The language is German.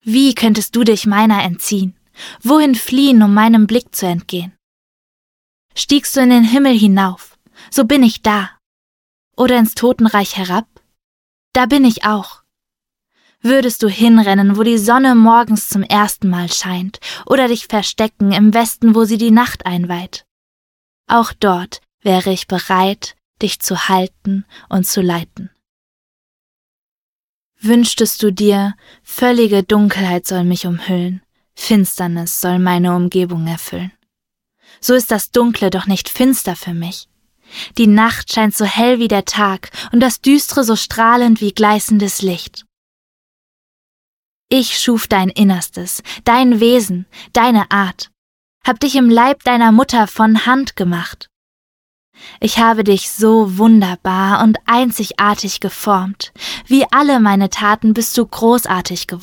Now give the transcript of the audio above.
Wie könntest du dich meiner entziehen? Wohin fliehen, um meinem Blick zu entgehen? Stiegst du in den Himmel hinauf, so bin ich da. Oder ins Totenreich herab? Da bin ich auch. Würdest du hinrennen, wo die Sonne morgens zum ersten Mal scheint, oder dich verstecken im Westen, wo sie die Nacht einweiht? Auch dort wäre ich bereit, dich zu halten und zu leiten. Wünschtest du dir, völlige Dunkelheit soll mich umhüllen, Finsternis soll meine Umgebung erfüllen. So ist das Dunkle doch nicht finster für mich. Die Nacht scheint so hell wie der Tag und das Düstre so strahlend wie gleißendes Licht. Ich schuf dein Innerstes, dein Wesen, deine Art, hab dich im Leib deiner Mutter von Hand gemacht. Ich habe dich so wunderbar und einzigartig geformt. Wie alle meine Taten bist du großartig geworden.